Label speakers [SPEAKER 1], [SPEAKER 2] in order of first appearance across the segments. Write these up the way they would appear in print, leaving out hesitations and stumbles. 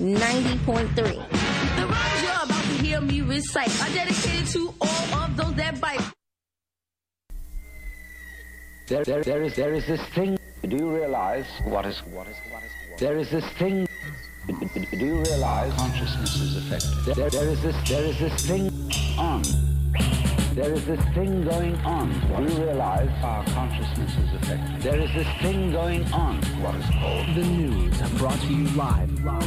[SPEAKER 1] 90.3.
[SPEAKER 2] The rhymes you're about to hear me recite are dedicated to all of those that bite.
[SPEAKER 3] There is this thing. Do you realize what is? There is this thing. Do you realize consciousness is affected? There is this thing on. There is this thing going on. Do you realize our consciousness is affected? There is this thing going on. What is called
[SPEAKER 4] the news, brought to you live.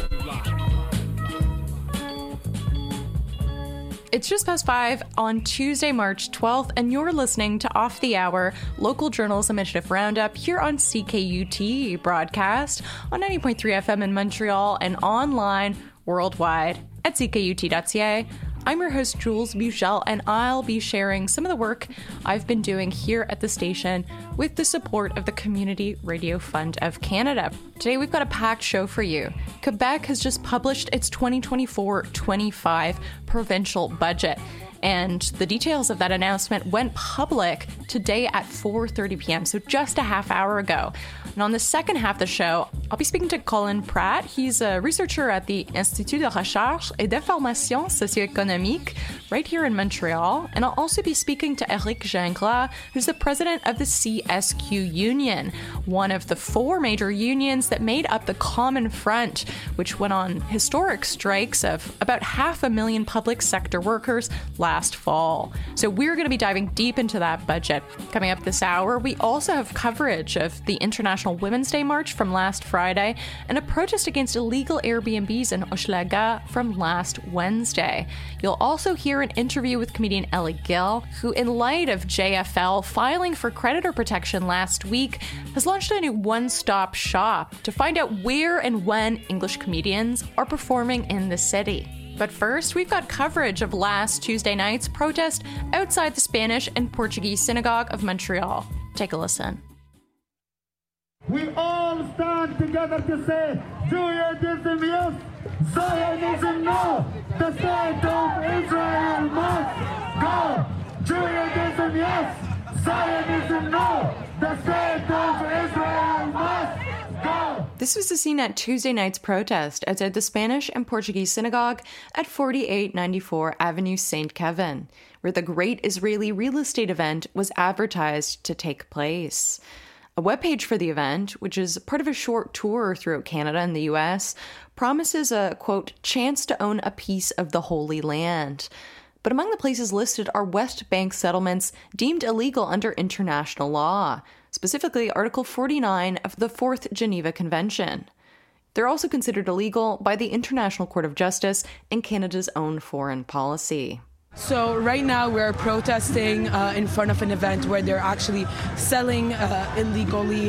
[SPEAKER 5] It's just past 5 on Tuesday, March 12th, and you're listening to Off the Hour, Local Journalism Initiative Roundup here on CKUT broadcast on 90.3 FM in Montreal and online worldwide at ckut.ca. I'm your host, Jules Buchel, and I'll be sharing some of the work I've been doing here at the station with the support of the Community Radio Fund of Canada. Today, we've got a packed show for you. Quebec has just published its 2024-25 provincial budget, and the details of that announcement went public today at 4:30 p.m., so just a half hour ago. And on the second half of the show, I'll be speaking to Colin Pratt. He's a researcher at the Institut de Recherche et d'Information Socio-Économique right here in Montreal. And I'll also be speaking to Eric Gingras, who's the president of the CSQ Union, one of the 4 major unions that made up the Common Front, which went on historic strikes of about 500,000 public sector workers last fall. So we're going to be diving deep into that budget. Coming up this hour, we also have coverage of the International Women's Day March from last Friday and a protest against illegal Airbnbs in Hochelaga from last Wednesday. You'll also hear an interview with comedian Ellie Gill, who, in light of JFL filing for creditor protection last week, has launched a new one-stop shop to find out where and when English comedians are performing in the city. But first, we've got coverage of last Tuesday night's protest outside the Spanish and Portuguese Synagogue of Montreal. Take a listen.
[SPEAKER 6] We all stand together to say, Judaism yes, Zionism no. The state of Israel must go. Judaism yes, Zionism no. The state of Israel must go.
[SPEAKER 5] This was the scene at Tuesday night's protest outside the Spanish and Portuguese Synagogue at 4894 Avenue St. Kevin, where the Great Israeli Real Estate Event was advertised to take place. A webpage for the event, which is part of a short tour throughout Canada and the US, promises a, quote, chance to own a piece of the Holy Land. But among the places listed are West Bank settlements deemed illegal under international law, specifically Article 49 of the Fourth Geneva Convention. They're also considered illegal by the International Court of Justice and Canada's own foreign policy.
[SPEAKER 7] So right now we're protesting in front of an event where they're actually selling illegally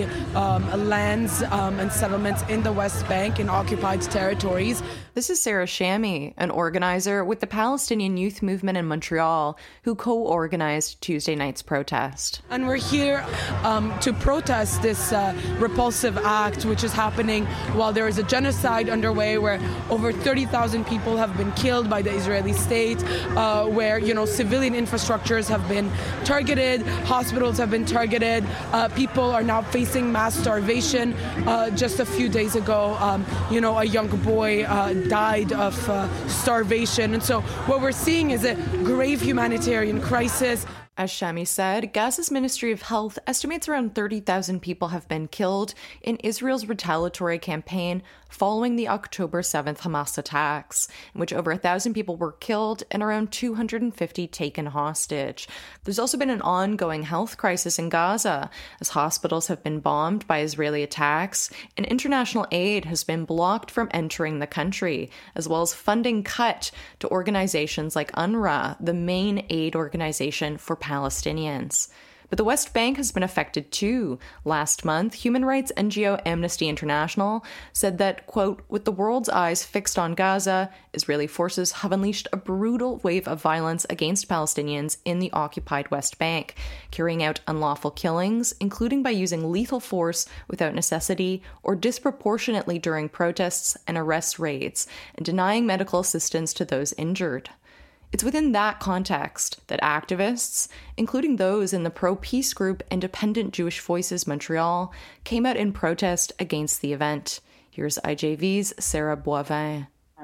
[SPEAKER 7] lands and settlements in the West Bank in occupied territories.
[SPEAKER 5] This is Sarah Shami, an organizer with the Palestinian Youth Movement in Montreal, who co-organized Tuesday night's protest.
[SPEAKER 7] And we're here to protest this repulsive act, which is happening while there is a genocide underway where over 30,000 people have been killed by the Israeli state, where, civilian infrastructures have been targeted, hospitals have been targeted, people are now facing mass starvation. Just a few days ago, a young boy died of starvation. And so what we're seeing is a grave humanitarian crisis.
[SPEAKER 5] As Shami said, Gaza's Ministry of Health estimates around 30,000 people have been killed in Israel's retaliatory campaign following the October 7th Hamas attacks, in which over 1,000 people were killed and around 250 taken hostage. There's also been an ongoing health crisis in Gaza, as hospitals have been bombed by Israeli attacks, and international aid has been blocked from entering the country, as well as funding cut to organizations like UNRWA, the main aid organization for Palestinians. But the West Bank has been affected too. Last month, human rights NGO Amnesty International said that, quote, with the world's eyes fixed on Gaza, Israeli forces have unleashed a brutal wave of violence against Palestinians in the occupied West Bank, carrying out unlawful killings, including by using lethal force without necessity or disproportionately during protests and arrest raids, and denying medical assistance to those injured. It's within that context that activists, including those in the pro-peace group Independent Jewish Voices Montreal, came out in protest against the event. Here's IJV's Sarah Boivin.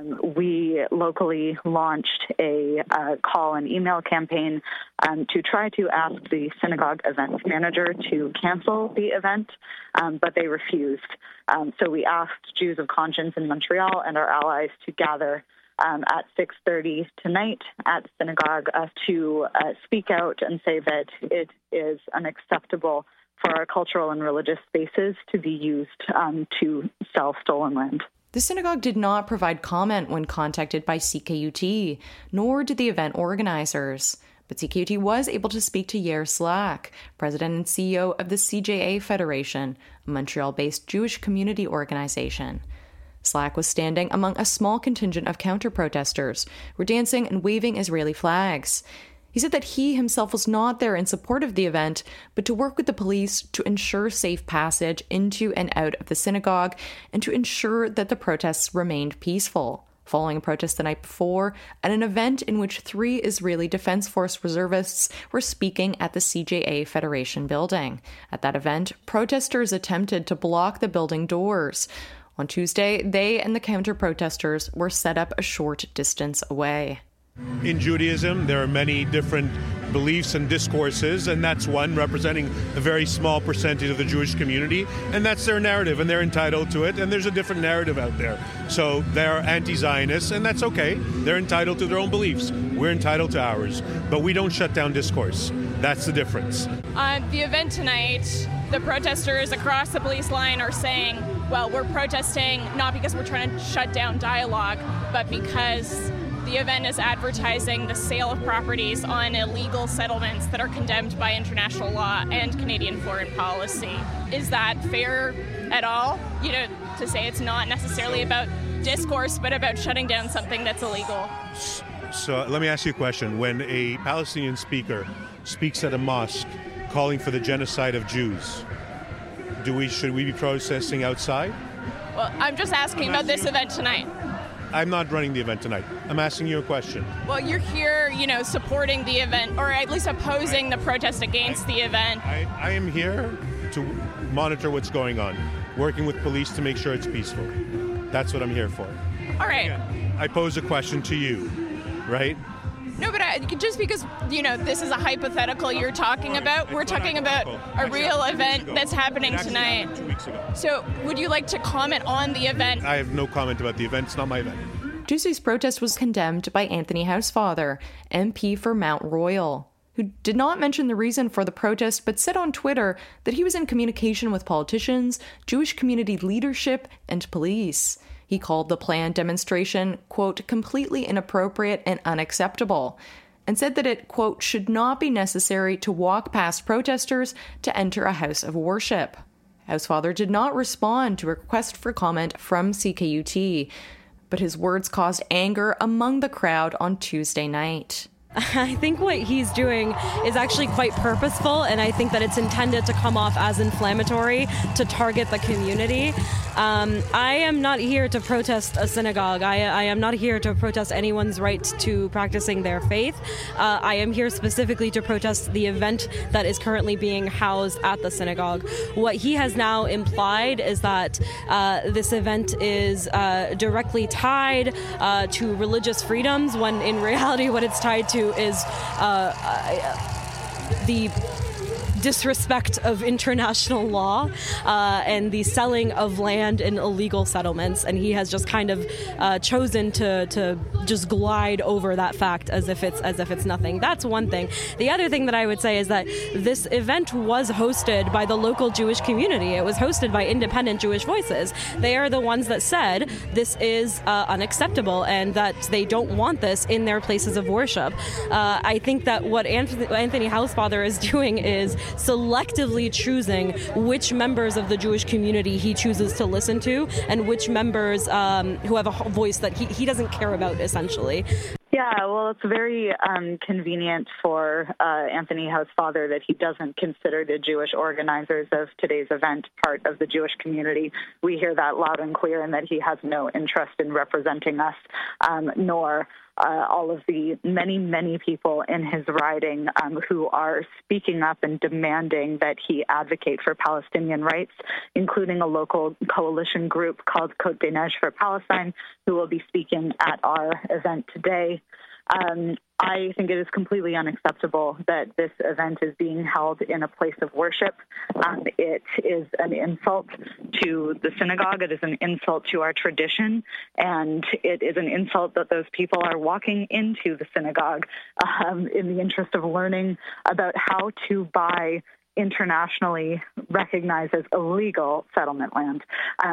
[SPEAKER 1] We locally launched a call and email campaign to try to ask the synagogue events manager to cancel the event, but they refused. So we asked Jews of Conscience in Montreal and our allies to gather at 6:30 tonight at the synagogue to speak out and say that it is unacceptable for our cultural and religious spaces to be used to sell stolen land.
[SPEAKER 5] The synagogue did not provide comment when contacted by CKUT, nor did the event organizers. But CKUT was able to speak to Yair Slack, president and CEO of the CJA Federation, a Montreal-based Jewish community organization. Slack was standing among a small contingent of counter-protesters who were dancing and waving Israeli flags. He said that he himself was not there in support of the event, but to work with the police to ensure safe passage into and out of the synagogue and to ensure that the protests remained peaceful. Following a protest the night before, at an event in which 3 Israeli Defense Force reservists were speaking at the CJA Federation building. At that event, protesters attempted to block the building doors. On Tuesday, they and the counter-protesters were set up a short distance away.
[SPEAKER 8] In Judaism, there are many different beliefs and discourses, and that's one representing a very small percentage of the Jewish community, and that's their narrative, and they're entitled to it, and there's a different narrative out there. So they're anti-Zionists, and that's okay. They're entitled to their own beliefs. We're entitled to ours, but we don't shut down discourse. That's the difference.
[SPEAKER 9] On the event tonight, the protesters across the police line are saying, well, we're protesting not because we're trying to shut down dialogue, but because the event is advertising the sale of properties on illegal settlements that are condemned by international law and Canadian foreign policy. Is that fair at all? To say it's not necessarily about discourse, but about shutting down something that's illegal.
[SPEAKER 8] So let me ask you a question. When a Palestinian speaker speaks at a mosque calling for the genocide of Jews, should we be protesting outside?
[SPEAKER 9] Well, I'm just asking about this event tonight.
[SPEAKER 8] I'm not running the event tonight. I'm asking you a question.
[SPEAKER 9] Well, you're here, supporting the event, or at least opposing the protest against the event.
[SPEAKER 8] I am here to monitor what's going on, working with police to make sure it's peaceful. That's what I'm here for.
[SPEAKER 9] All right.
[SPEAKER 8] I pose a question to you, right?
[SPEAKER 9] No, but just because, this is a hypothetical you're talking about, we're talking about a real event that's happening tonight.
[SPEAKER 8] 2 weeks ago.
[SPEAKER 9] So would you like to comment on the event?
[SPEAKER 8] I have no comment about the event. It's not my event.
[SPEAKER 5] Tuesday's protest was condemned by Anthony Housefather, MP for Mount Royal, who did not mention the reason for the protest, but said on Twitter that he was in communication with politicians, Jewish community leadership, and police. He called the planned demonstration, quote, completely inappropriate and unacceptable, and said that it, quote, should not be necessary to walk past protesters to enter a house of worship. Housefather did not respond to a request for comment from CKUT, but his words caused anger among the crowd on Tuesday night.
[SPEAKER 10] I think what he's doing is actually quite purposeful, and I think that it's intended to come off as inflammatory to target the community. I am not here to protest a synagogue. I am not here to protest anyone's right to practicing their faith. I am here specifically to protest the event that is currently being housed at the synagogue. What he has now implied is that this event is directly tied to religious freedoms, when in reality what it's tied to is the disrespect of international law and the selling of land in illegal settlements, and he has just kind of chosen to just glide over that fact as if it's nothing. That's one thing. The other thing that I would say is that this event was hosted by the local Jewish community. It was hosted by independent Jewish voices. They are the ones that said this is unacceptable and that they don't want this in their places of worship. I think that what Anthony Housefather is doing is selectively choosing which members of the Jewish community he chooses to listen to and which members who have a voice that he doesn't care about, essentially.
[SPEAKER 1] Yeah, Yeah, well, it's very convenient for Anthony Howe's father that he doesn't consider the Jewish organizers of today's event part of the Jewish community. We hear that loud and clear, and that he has no interest in representing us, nor all of the many, many people in his riding who are speaking up and demanding that he advocate for Palestinian rights, including a local coalition group called Côte des Neiges for Palestine, who will be speaking at our event today. I think it is completely unacceptable that this event is being held in a place of worship. It is an insult to the synagogue. It is an insult to our tradition. And it is an insult that those people are walking into the synagogue in the interest of learning about how to buy internationally recognized as illegal settlement land.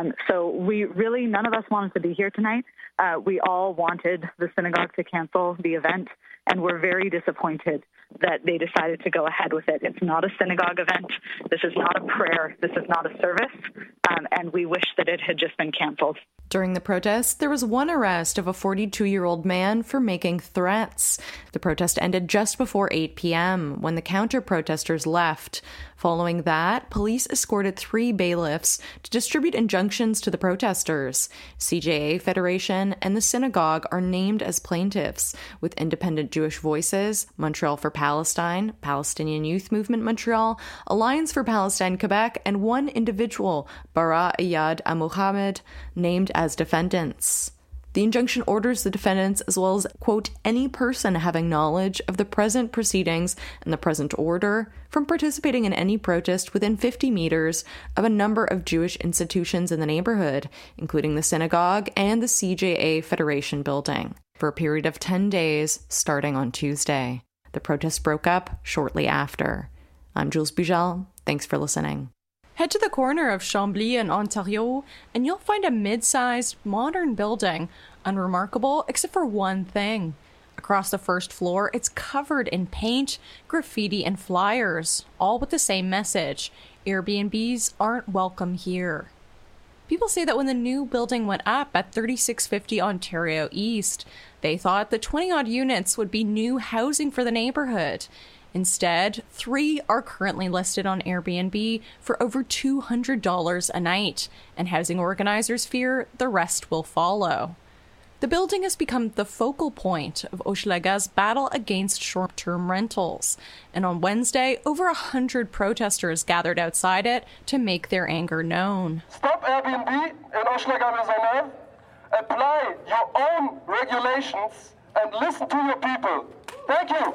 [SPEAKER 1] So none of us wanted to be here tonight. We all wanted the synagogue to cancel the event, and we're very disappointed that they decided to go ahead with it. It's not a synagogue event. This is not a prayer. This is not a service, and we wish that it had just been canceled.
[SPEAKER 5] During the protest, there was one arrest of a 42-year-old man for making threats. The protest ended just before 8 p.m. when the counter-protesters left. Following that, police escorted 3 bailiffs to distribute injunctions to the protesters. CJA Federation and the synagogue are named as plaintiffs, with Independent Jewish Voices, Montreal for Palestine, Palestinian Youth Movement Montreal, Alliance for Palestine Quebec, and one individual, Bara Iyad Al-Muhammad, named as defendants. The injunction orders the defendants, as well as, quote, any person having knowledge of the present proceedings and the present order, from participating in any protest within 50 meters of a number of Jewish institutions in the neighborhood, including the synagogue and the CJA Federation building, for a period of 10 days starting on Tuesday. The protest broke up shortly after. I'm Jules Bujal. Thanks for listening. Head to the corner of Chambly and Ontario, and you'll find a mid-sized, modern building, unremarkable except for one thing. Across the first floor, it's covered in paint, graffiti, and flyers, all with the same message: Airbnbs aren't welcome here. People say that when the new building went up at 3650 Ontario East, they thought the 20-odd units would be new housing for the neighborhood. Instead, 3 are currently listed on Airbnb for over $200 a night, and housing organizers fear the rest will follow. The building has become the focal point of Hochelaga's battle against short-term rentals, and on Wednesday, over 100 protesters gathered outside it to make their anger known.
[SPEAKER 11] Stop Airbnb in Hochelaga Maisonneuve, apply your own regulations, and listen to your people. Thank you.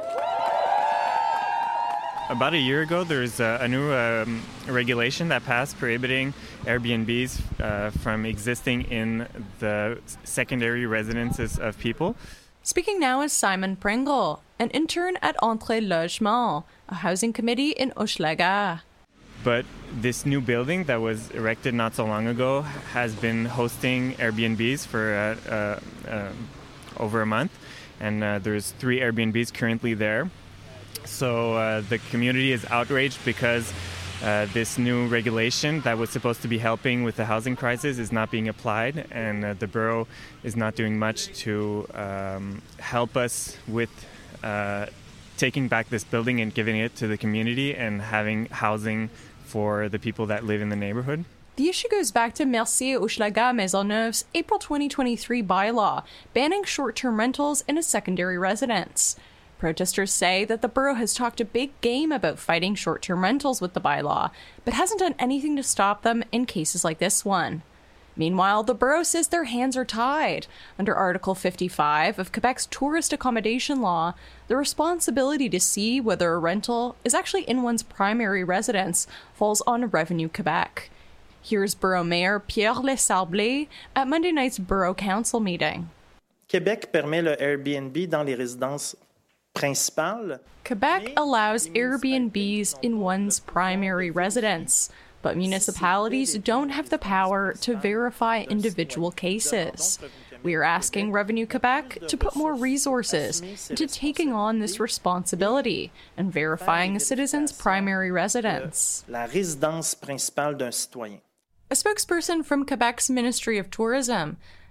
[SPEAKER 12] About a year ago, there's a new regulation that passed prohibiting Airbnbs from existing in the secondary residences of people.
[SPEAKER 5] Speaking now is Simon Pringle, an intern at Entrée Logement, a housing committee in Hochelaga.
[SPEAKER 12] But this new building that was erected not so long ago has been hosting Airbnbs for over a month, and there's 3 Airbnbs currently there. So the community is outraged because this new regulation that was supposed to be helping with the housing crisis is not being applied, and the borough is not doing much to help us with taking back this building and giving it to the community and having housing for the people that live in the neighborhood.
[SPEAKER 5] The issue goes back to Mercier Hochelaga Maisonneuve's April 2023 bylaw, banning short-term rentals in a secondary residence. Protesters say that the borough has talked a big game about fighting short-term rentals with the bylaw, but hasn't done anything to stop them in cases like this one. Meanwhile, the borough says their hands are tied. Under Article 55 of Quebec's tourist accommodation law, the responsibility to see whether a rental is actually in one's primary residence falls on Revenu Quebec. Here's Borough Mayor Pierre Lesarblé at Monday night's Borough Council meeting.
[SPEAKER 13] Québec permet le Airbnb dans les résidences.
[SPEAKER 5] Quebec allows Airbnbs in one's primary residence, but municipalities don't have the power to verify individual cases. We are asking Revenu Quebec to put more resources into taking on this responsibility and verifying a citizen's primary residence.
[SPEAKER 13] La résidence principale d'un citoyen.
[SPEAKER 5] A spokesperson from Quebec's Ministry of Tourism,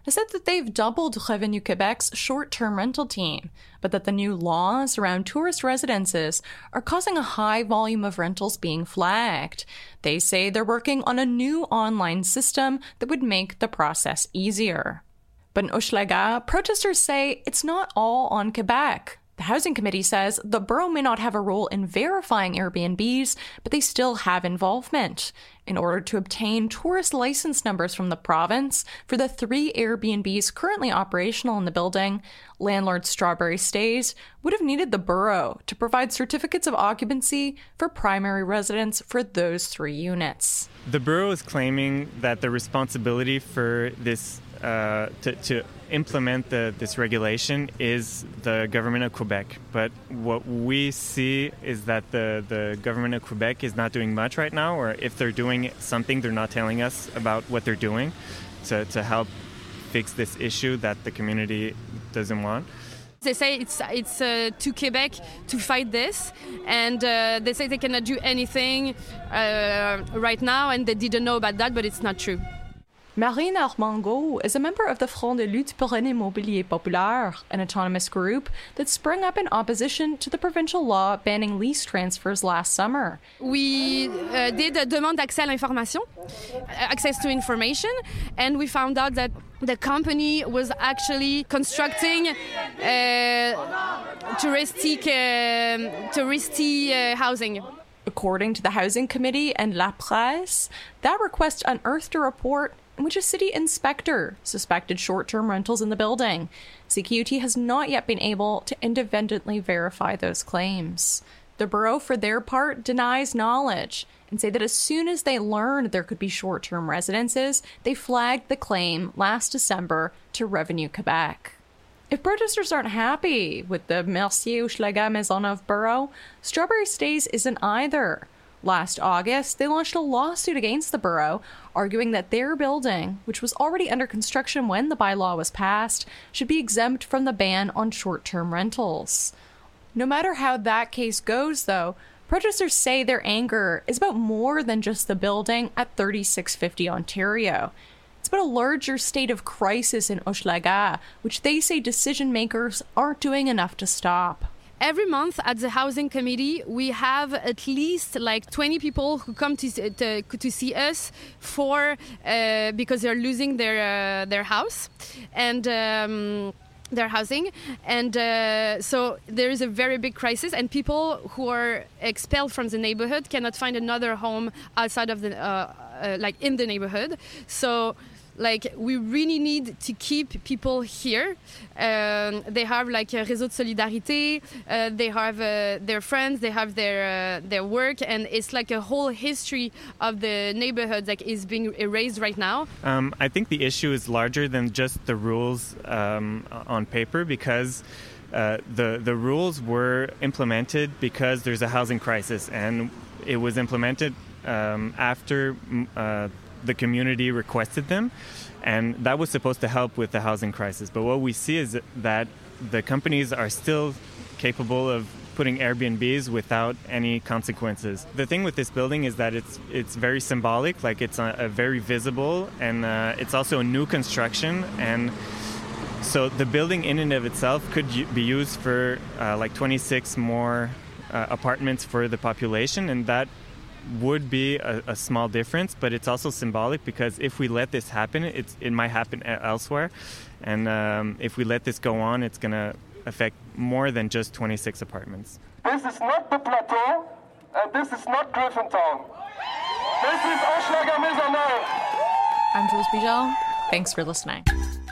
[SPEAKER 5] has said that they've doubled Revenu Québec's short-term rental team, but that the new laws around tourist residences are causing a high volume of rentals being flagged. They say they're working on a new online system that would make the process easier. But in Hochelaga, protesters say it's not all on Quebec. The Housing Committee says the borough may not have a role in verifying Airbnbs, but they still have involvement. In order to obtain tourist license numbers from the province for the 3 Airbnbs currently operational in the building, landlord Strawberry Stays would have needed the borough to provide certificates of occupancy for primary residents for those 3 units.
[SPEAKER 12] The borough is claiming that the responsibility for this to implement this regulation is the government of Quebec. But what we see is that the government of Quebec is not doing much right now, or if they're doing something, they're not telling us about what they're doing to help fix this issue that the community doesn't want.
[SPEAKER 14] They say it's to Quebec to fight this, and they say they cannot do anything right now, and they didn't know about that, but it's not true.
[SPEAKER 5] Marine Armango is a member of the Front de lutte pour un immobilier populaire, an autonomous group that sprung up in opposition to the provincial law banning lease transfers last summer.
[SPEAKER 14] We did a demande d'accès à l'information, access to information, and we found out that the company was actually constructing touristy housing.
[SPEAKER 5] According to the Housing Committee and La Presse, that request unearthed a report in which a city inspector suspected short-term rentals in the building. CKUT has not yet been able to independently verify those claims. The borough, for their part, denies knowledge and say that as soon as they learned there could be short-term residences, they flagged the claim last December to Revenu Québec. If protesters aren't happy with the Mercier-Hochelaga Maisonneuve borough, Strawberry Stays isn't either. Last August, they launched a lawsuit against the borough, arguing that their building, which was already under construction when the bylaw was passed, should be exempt from the ban on short-term rentals. No matter how that case goes, though, protesters say their anger is about more than just the building at 3650 Ontario. It's about a larger state of crisis in Hochelaga, which they say decision-makers aren't doing enough to stop.
[SPEAKER 14] Every month at the Housing Committee, we have at least like 20 people who come to see us for because they're losing their house and their housing, and so there is a very big crisis, and people who are expelled from the neighborhood cannot find another home outside of the like in the neighborhood. So like we really need to keep people here. They have like a réseau de solidarité. They have their friends. They have their work, and it's like a whole history of the neighborhood that is being erased right now.
[SPEAKER 12] I think the issue is larger than just the rules on paper, because the rules were implemented because there's a housing crisis, and it was implemented after the community requested them, and that was supposed to help with the housing crisis. But what we see is that the companies are still capable of putting Airbnbs without any consequences. The thing with this building is that it's very symbolic, like it's a very visible, and it's also a new construction, and so the building in and of itself could be used for like 26 more apartments for the population, and that would be a small difference, but it's also symbolic, because if we let this happen, it might happen elsewhere, and if we let this go on, it's going to affect more than just 26 apartments.
[SPEAKER 11] This is not the Plateau, and this is not Griffintown. This is Hochelaga Maisonneuve.
[SPEAKER 5] I'm Jules Bijal. Thanks for listening.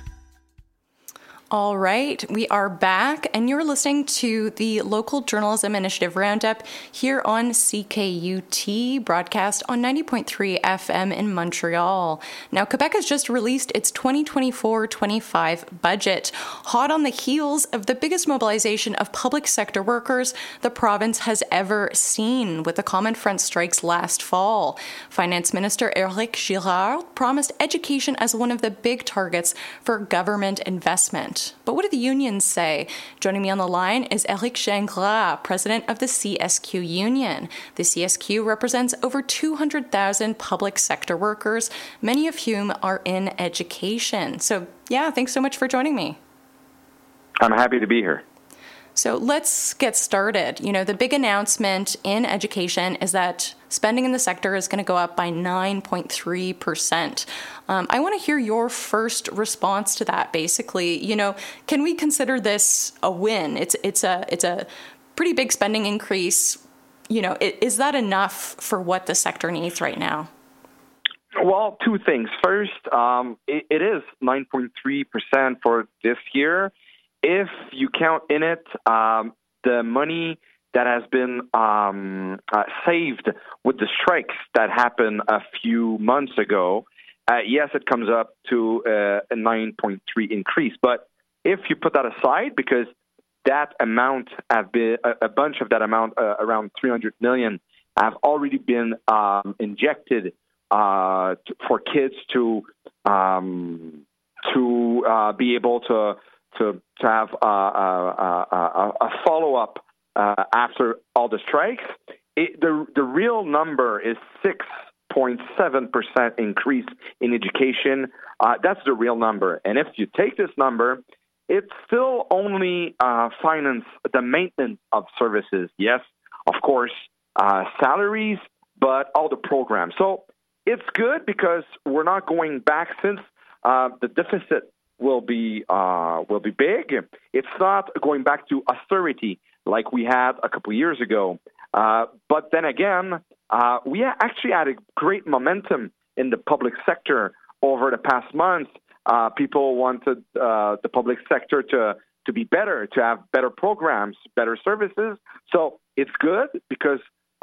[SPEAKER 5] All right, we are back, and you're listening to the Local Journalism Initiative Roundup here on CKUT, broadcast on 90.3 FM in Montreal. Now, Quebec has just released its 2024-25 budget, hot on the heels of the biggest mobilization of public sector workers the province has ever seen, with the Common Front strikes last fall. Finance Minister Éric Girard promised education as one of the big targets for government investment. government. But what do the unions say? Joining me on the line is Eric Gingras, president of the CSQ union. The CSQ represents over 200,000 public sector workers, many of whom are in education. So, yeah, thanks so much for joining me.
[SPEAKER 15] I'm happy to be here.
[SPEAKER 5] So let's get started. You know, the big announcement in education is that spending in the sector is going to go up by 9.3%. I want to hear your first response to that. Basically, you know, can we consider this a win? It's a pretty big spending increase. You know, is that enough for what the sector needs right now?
[SPEAKER 15] Well, two things. First, it is 9.3% for this year. If you count in it the money that has been saved with the strikes that happened a few months ago, yes, it comes up to a 9.3 increase. But if you put that aside, because that amount have been a bunch of that amount, around 300 million, have already been injected for kids to be able to have a follow-up after all the strikes. The real number is 6.7% increase in education. That's the real number. And if you take this number, it still only finance the maintenance of services. Yes, of course, salaries, but all the programs. So it's good because we're not going back since the deficit will be big. It's not going back to austerity like we had a couple years ago. But then again, we actually had a great momentum in the public sector over the past months. People wanted the public sector to be better, to have better programs, better services. So it's good because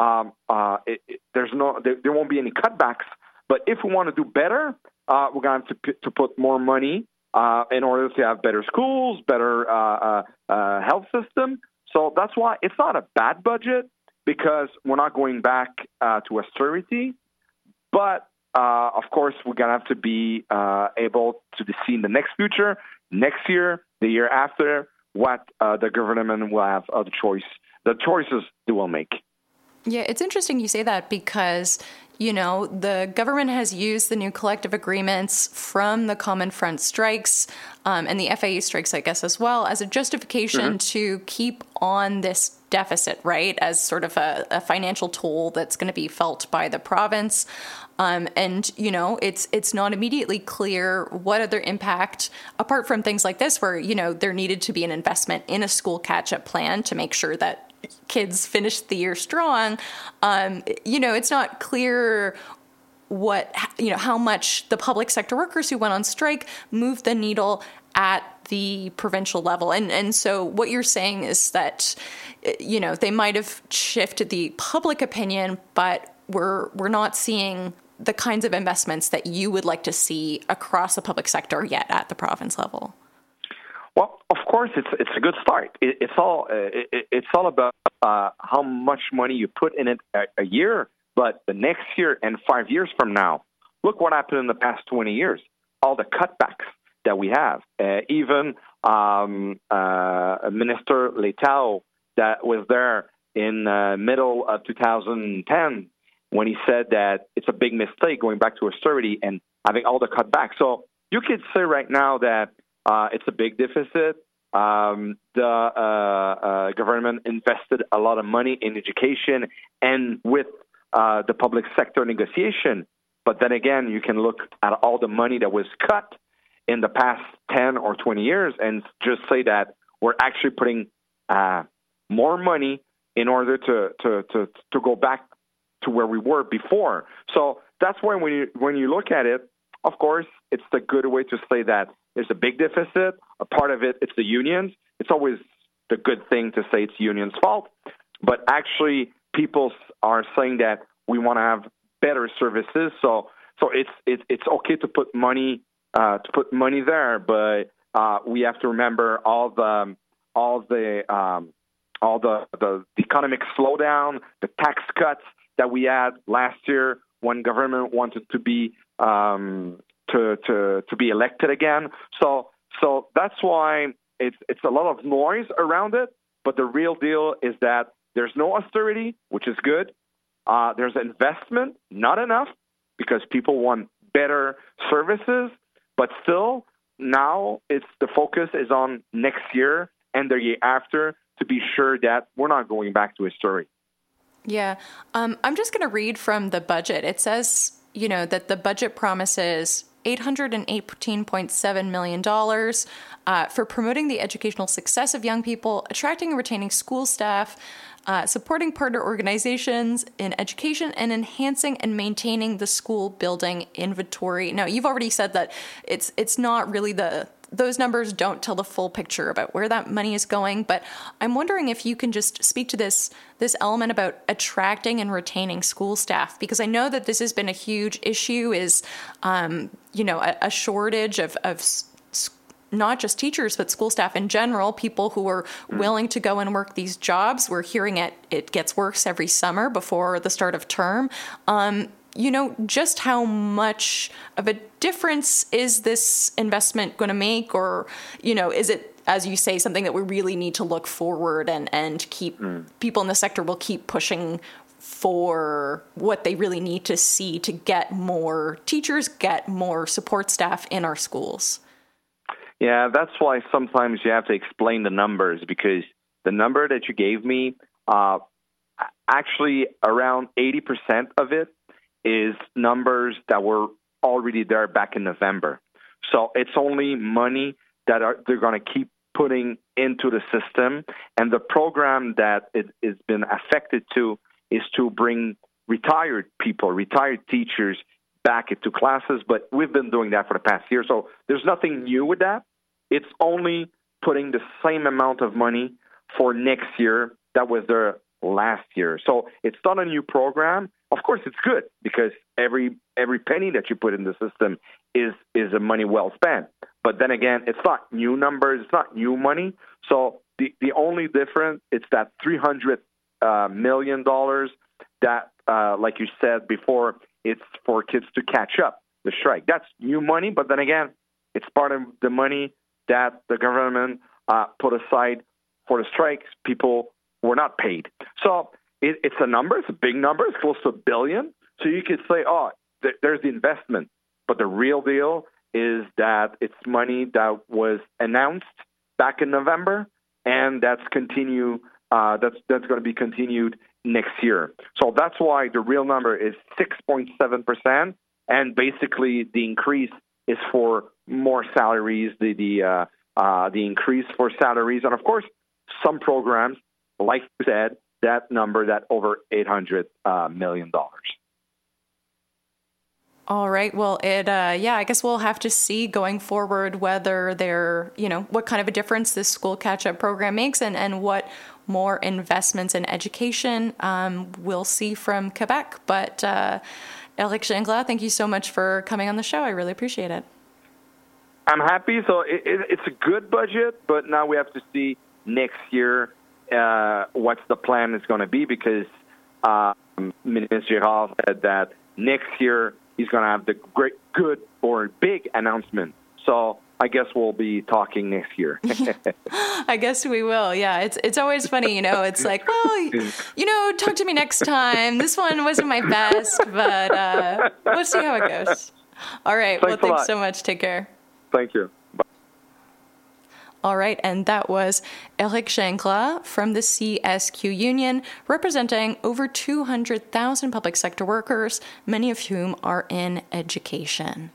[SPEAKER 15] there won't be any cutbacks. But if we want to do better, we're going to have to put more money in order to have better schools, better health system. So that's why it's not a bad budget, because we're not going back to austerity. But, of course, we're going to have to be able to see in the next future, next year, the year after, what the government will have the choices they will make.
[SPEAKER 5] Yeah, it's interesting you say that because, you know, the government has used the new collective agreements from the Common Front strikes and the FAA strikes, I guess, as well, as a justification to keep on this deficit, right, as sort of a financial toll that's going to be felt by the province. And, you know, it's not immediately clear what other impact, apart from things like this, where, you know, there needed to be an investment in a school catch-up plan to make sure that kids finish the year strong. You know, it's not clear how much the public sector workers who went on strike moved the needle at the provincial level. And so what you're saying is that, you know, they might have shifted the public opinion, but we're not seeing the kinds of investments that you would like to see across the public sector yet at the province level.
[SPEAKER 15] Well, of course, it's a good start. It's all about how much money you put in it a year, but the next year and 5 years from now, look what happened in the past 20 years. All the cutbacks that we have. Even Minister Letao that was there in middle of 2010 when he said that it's a big mistake going back to austerity and having all the cutbacks. So you could say right now that it's a big deficit. The government invested a lot of money in education and with the public sector negotiation. But then again, you can look at all the money that was cut in the past 10 or 20 years and just say that we're actually putting more money in order to go back to where we were before. So that's why when you look at it, of course, it's the good way to say that there's a big deficit. A part of it's the unions. It's always the good thing to say it's unions' fault. But actually, people are saying that we want to have better services. So it's okay to put money there, but we have to remember all the economic slowdown, the tax cuts that we had last year when government wanted to be to be elected again. So that's why it's a lot of noise around it. But the real deal is that there's no austerity, which is good. There's investment, not enough, because people want better services. But still, now the focus is on next year and the year after to be sure that we're not going back to history.
[SPEAKER 5] Yeah. I'm just going to read from the budget. It says, that the budget promises $818.7 million for promoting the educational success of young people, attracting and retaining school staff, supporting partner organizations in education, and enhancing and maintaining the school building inventory. Now, you've already said that it's not really those numbers don't tell the full picture about where that money is going, but I'm wondering if you can just speak to this element about attracting and retaining school staff, because I know that this has been a huge issue, is, a shortage of not just teachers, but school staff in general, people who are willing to go and work these jobs. We're hearing it gets worse every summer before the start of term. Just how much of a difference is this investment going to make? Or, is it, as you say, something that we really need to look forward and keep people in the sector will keep pushing for what they really need to see to get more teachers, get more support staff in our schools?
[SPEAKER 15] Yeah, that's why sometimes you have to explain the numbers, because the number that you gave me, actually around 80% of it is numbers that were already there back in November. So it's only money that they're going to keep putting into the system. And the program that it has been affected to is to bring retired people, retired teachers back into classes. But we've been doing that for the past year. So there's nothing new with that. It's only putting the same amount of money for next year that was there last year. So it's not a new program. Of course, it's good because every penny that you put in the system is a money well spent. But then again, it's not new numbers, it's not new money. So the only difference is that $300 million that, like you said before, it's for kids to catch up the strike. That's new money, but then again, it's part of the money that the government put aside for the strikes. People were not paid. So it's a number. It's a big number. It's close to $1 billion. So you could say, there's the investment. But the real deal is that it's money that was announced back in November, and that's continue. That's going to be continued next year. So that's why the real number is 6.7%, and basically the increase is for more salaries. The increase for salaries, and of course, some programs, like you said, that number, that over $800 million.
[SPEAKER 5] All right. Well, I guess we'll have to see going forward whether what kind of a difference this school catch-up program makes and what more investments in education we'll see from Quebec. But Eric Gingras, thank you so much for coming on the show. I really appreciate it.
[SPEAKER 15] I'm happy. So it's a good budget, but now we have to see next year what the plan is going to be, because Minister Girard said that next year he's going to have the good or big announcement. So I guess we'll be talking next year.
[SPEAKER 5] I guess we will. Yeah, it's always funny, It's like, well, talk to me next time. This one wasn't my best, but we'll see how it goes. All right. Thanks so much. Take care.
[SPEAKER 15] Thank you. Bye.
[SPEAKER 5] All right, and that was Eric Gingras from the CSQ Union, representing over 200,000 public sector workers, many of whom are in education.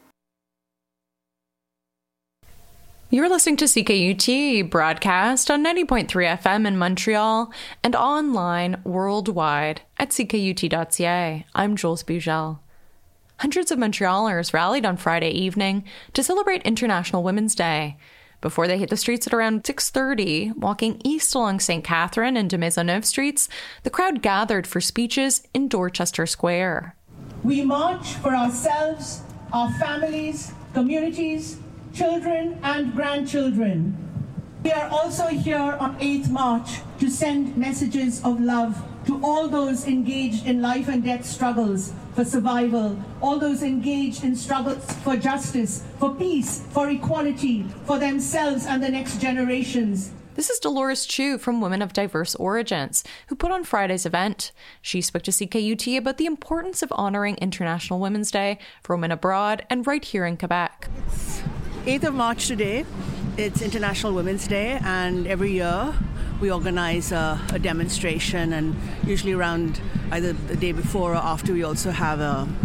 [SPEAKER 5] You're listening to CKUT, broadcast on 90.3 FM in Montreal and online worldwide at ckut.ca. I'm Jules Bugel. Hundreds of Montrealers rallied on Friday evening to celebrate International Women's Day. Before they hit the streets at around 6:30, walking east along St. Catherine and de Maisonneuve streets, the crowd gathered for speeches in Dorchester Square.
[SPEAKER 16] We march for ourselves, our families, communities, children and grandchildren. We are also here on 8th March to send messages of love to all those engaged in life and death struggles for survival, all those engaged in struggles for justice, for peace, for equality, for themselves and the next generations.
[SPEAKER 5] This is Dolores Chu from Women of Diverse Origins, who put on Friday's event. She spoke to CKUT about the importance of honoring International Women's Day for women abroad and right here in Quebec.
[SPEAKER 17] It's 8th of March today. It's International Women's Day, and every year we organize a demonstration, and usually around either the day before or after we also have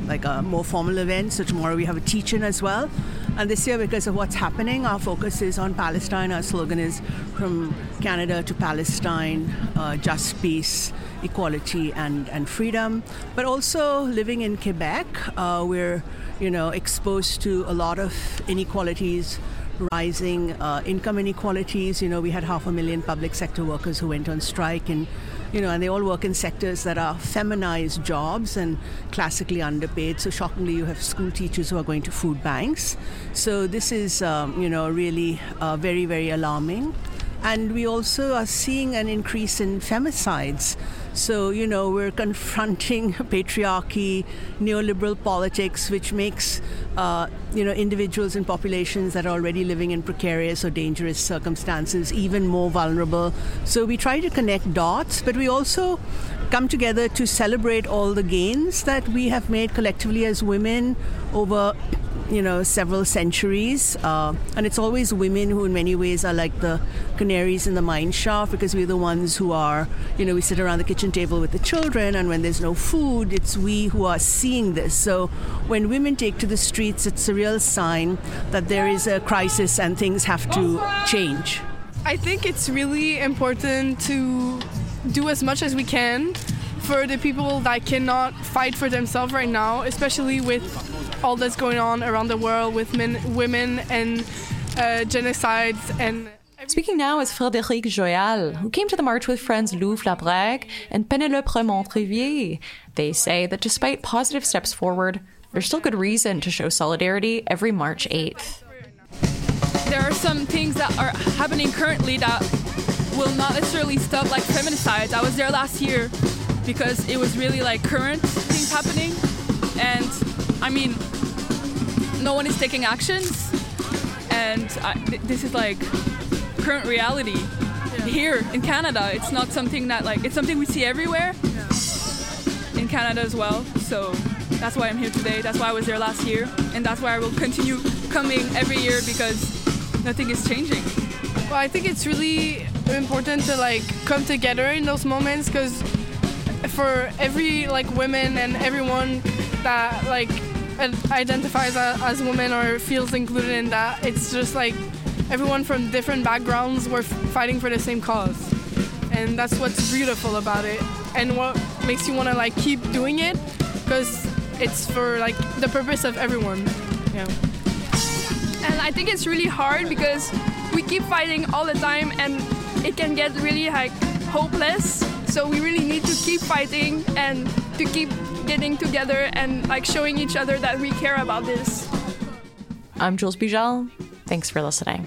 [SPEAKER 17] a more formal event. So tomorrow we have a teach-in as well. And this year, because of what's happening, our focus is on Palestine. Our slogan is From Canada to Palestine, just peace, equality and freedom. But also living in Quebec, we're exposed to a lot of inequalities, rising income inequalities. We had 500,000 public sector workers who went on strike, and they all work in sectors that are feminized jobs and classically underpaid. So shockingly, you have school teachers who are going to food banks. So this is, really very, very alarming. And we also are seeing an increase in femicides. So, we're confronting patriarchy, neoliberal politics, which makes, individuals and populations that are already living in precarious or dangerous circumstances even more vulnerable. So we try to connect dots, but we also come together to celebrate all the gains that we have made collectively as women over several centuries, and it's always women who in many ways are like the canaries in the mine shaft, because we're the ones who are, we sit around the kitchen table with the children, and when there's no food, it's we who are seeing this. So when women take to the streets, it's a real sign that there is a crisis and things have to change.
[SPEAKER 14] I think it's really important to do as much as we can for the people that cannot fight for themselves right now, especially with all that's going on around the world with women and genocides. And
[SPEAKER 5] speaking now is Frédéric Joyal, who came to the march with friends Louvre Labrègue and Pénélope Remont-Trivier. They say that despite positive steps forward, there's still good reason to show solidarity every March 8th.
[SPEAKER 14] There are some things that are happening currently that will not necessarily stop, like feminicides. I was there last year because it was really like current things happening, and no one is taking actions, and this is like current reality here in Canada. It's not something that it's something we see everywhere in Canada as well. So that's why I'm here today. That's why I was there last year, and that's why I will continue coming every year, because nothing is changing.
[SPEAKER 7] Well, I think it's really important to come together in those moments, because for every women and everyone that identifies as women or feels included in that, it's just everyone from different backgrounds, we're fighting for the same cause, and that's what's beautiful about it and what makes you want to keep doing it, because it's for the purpose of everyone.
[SPEAKER 14] And I think it's really hard because we keep fighting all the time, and it can get really hopeless. So we really need to keep fighting and to keep getting together and showing each other that we care about this.
[SPEAKER 5] I'm Jules Bijal. Thanks for listening.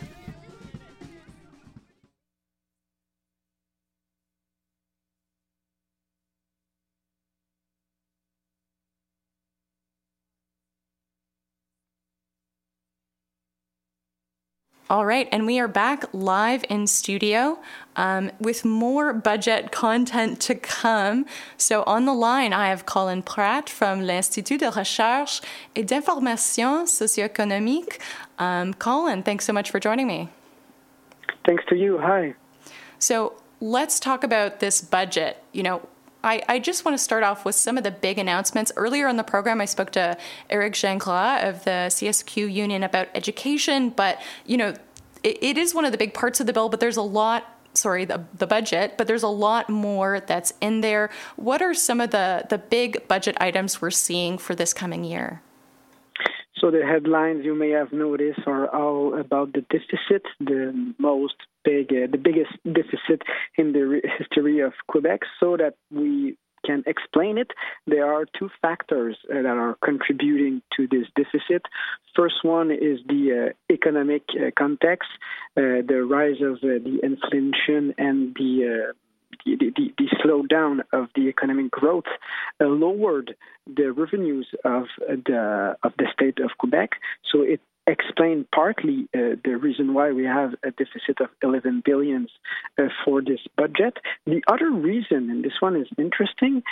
[SPEAKER 5] All right, and we are back live in studio with more budget content to come. So on the line, I have Colin Pratt from l'Institut de Recherche et d'Information Socio-Économique. Colin, thanks so much for joining me.
[SPEAKER 18] Thanks to you. Hi.
[SPEAKER 5] So let's talk about this budget. I just want to start off with some of the big announcements. Earlier in the program, I spoke to Eric Gingras of the CSQ Union about education, but, it is one of the big parts of the bill, but there's a lot, the budget, but there's a lot more that's in there. What are some of the big budget items we're seeing for this coming year?
[SPEAKER 18] So the headlines you may have noticed are all about the deficit, the biggest deficit in the history of Quebec. So that we can explain it, there are two factors that are contributing to this deficit. First one is the economic context, the rise of the inflation and the the slowdown of the economic growth lowered the revenues of the state of Quebec. So it explained partly the reason why we have a deficit of 11 billion for this budget. The other reason, and this one is interesting,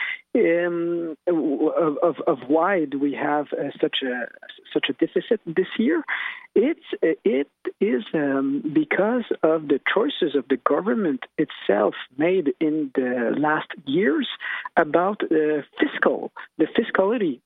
[SPEAKER 18] of why do we have such a deficit this year? It is because of the choices of the government itself made in the last years about the fiscality.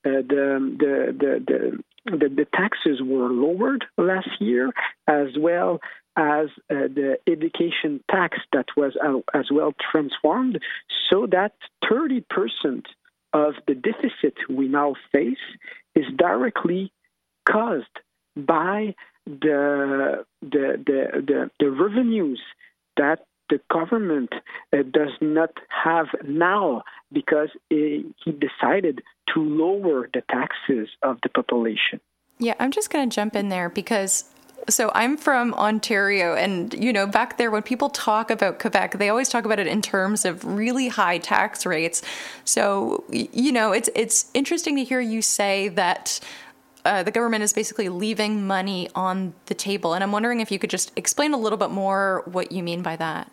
[SPEAKER 18] The taxes were lowered last year, as well as the education tax that was as well transformed, so that 30% of the deficit we now face is directly caused by the revenues that the government does not have now, because he decided to lower the taxes of the population.
[SPEAKER 5] Yeah, I'm just going to jump in there because so I'm from Ontario, and, back there when people talk about Quebec, they always talk about it in terms of really high tax rates. So, it's interesting to hear you say that the government is basically leaving money on the table. And I'm wondering if you could just explain a little bit more what you mean by that.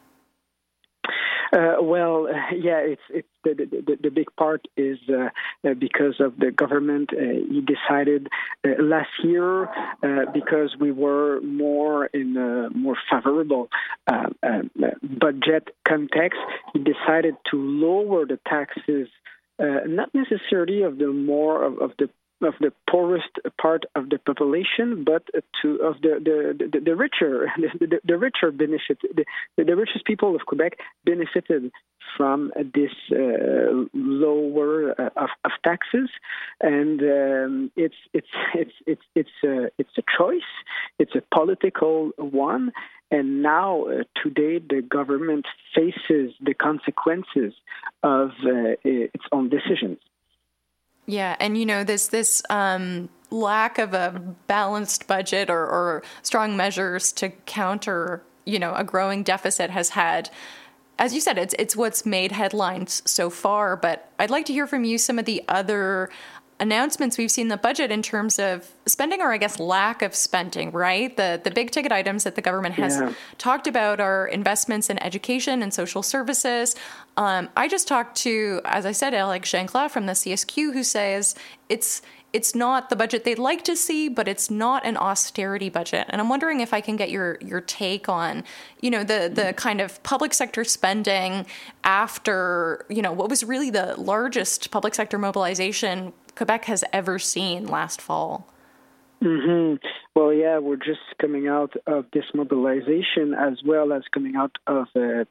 [SPEAKER 18] It's the big part is because of the government. He decided last year, because we were more in a more favorable budget context, he decided to lower the taxes, not necessarily of the poorest part of the population, but of the richer, the richer benefit. The richest people of Quebec benefited from this lower of taxes, and it's a choice. It's a political one. And now, today, the government faces the consequences of its own decisions.
[SPEAKER 5] Yeah, and this lack of a balanced budget or strong measures to counter, a growing deficit has had, as you said, it's what's made headlines so far. But I'd like to hear from you some of the other announcements we've seen in the budget in terms of spending, or I guess lack of spending, right? The big ticket items that the government has talked about are investments in education and social services. I just talked to, as I said, Alex Ginglas from the CSQ, who says it's not the budget they'd like to see, but it's not an austerity budget. And I'm wondering if I can get your take on, the kind of public sector spending after, what was really the largest public sector mobilization Quebec has ever seen last fall.
[SPEAKER 18] Mm-hmm. Well, yeah, we're just coming out of this mobilization, as well as coming out of the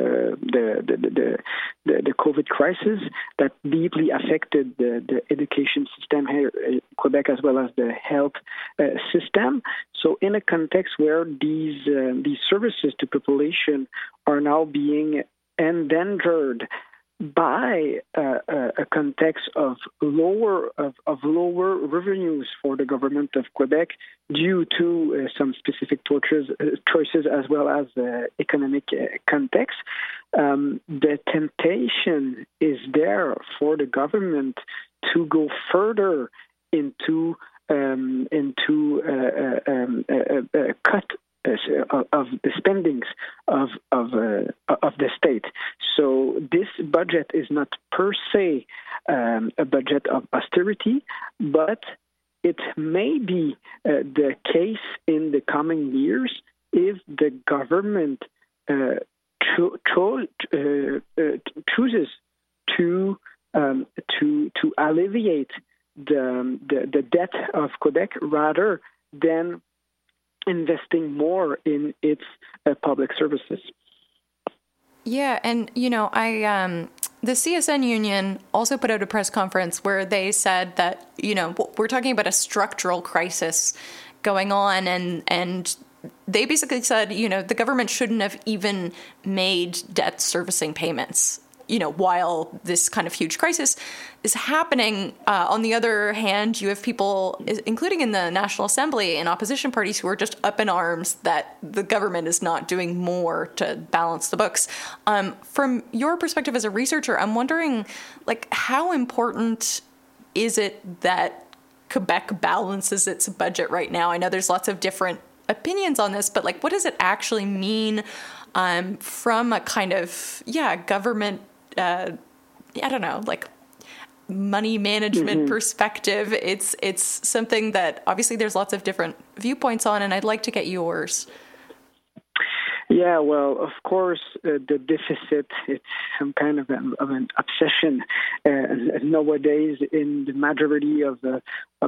[SPEAKER 18] COVID crisis that deeply affected the education system here in Quebec, as well as the health system. So, in a context where these services to population are now being endangered by a context of lower revenues for the government of Quebec due to some specific choices as well as economic context, the temptation is there for the government to go further into cut of the spendings of the state. So this budget is not per se a budget of austerity, but it may be the case in the coming years if the government chooses to alleviate the debt of Quebec rather than investing more in its public services.
[SPEAKER 5] Yeah, and the CSN union also put out a press conference where they said that we're talking about a structural crisis going on, and they basically said the government shouldn't have even made debt servicing payments. while this kind of huge crisis is happening, on the other hand, you have people, including in the National Assembly and opposition parties, who are just up in arms that the government is not doing more to balance the books. From your perspective as a researcher, I'm wondering, how important is it that Quebec balances its budget right now? I know there's lots of different opinions on this, but what does it actually mean from a kind of government money management perspective? It's something that obviously there's lots of different viewpoints on, and I'd like to get yours.
[SPEAKER 18] Yeah, well, of course, the deficit, it's some kind of an obsession nowadays in the majority of the